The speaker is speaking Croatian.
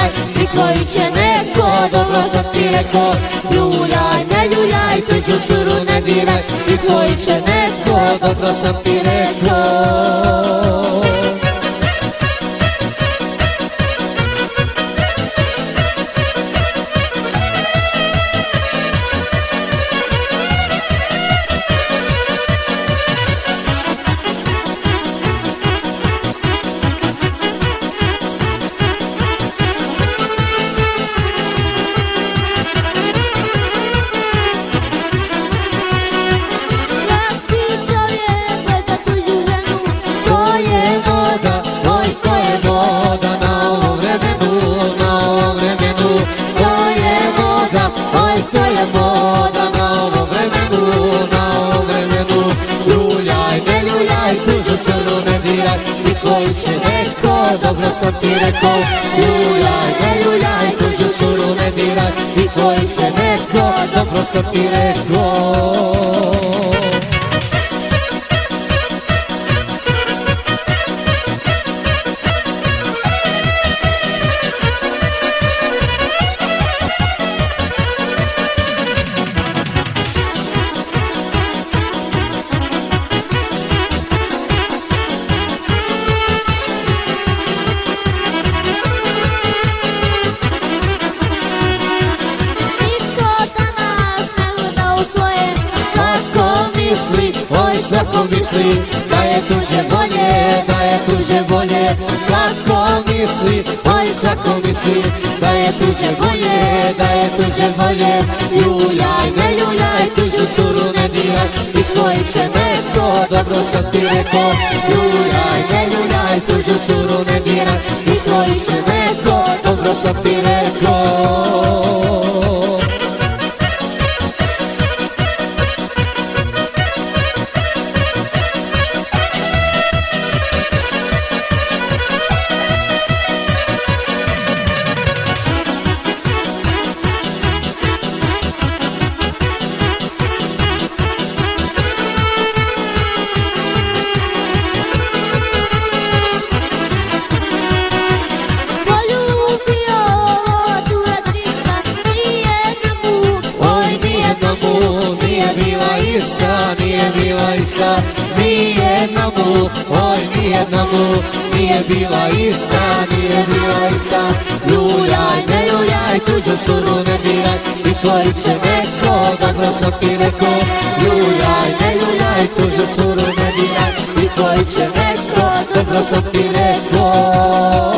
diraj, i tvoju će neko, dobro sam ti rekao. Ljuljaj, ne ljuljaj, tuđu šuru ne diraj, i tvoju će neko, dobro sam ti rekao. Dobro sam ti rekao, ljuljaj, ne ljuljaj, tuđu šuru ne diraj, i tvoju će neko, dobro sam ti rekao. Oj, svako misli da je tuđe bolje, da je tuđe bolje. Svako misli, oj, svako misli da je tuđe bolje, da je tuđe bolje. Ljuljaj, ne ljuljaj, tuđu šuru ne diraj, i tvoju će neko, dobro sam ti rekao. Ljuljaj, ne ljuljaj, tuđu šuru ne diraj, i tvoju će neko, dobro sam ti rekao. Nije bila ista, nijedna mu, oj nijedna mu, nije bila ista, nije bila ista. Ljuljaj, ne ljuljaj, tuđu šuru ne diraj, i tvoju će neko, dobro sam ti rekao. Ljuljaj, ne ljuljaj, tuđu šuru ne diraj, i tvoju će neko, dobro sam ti rekao.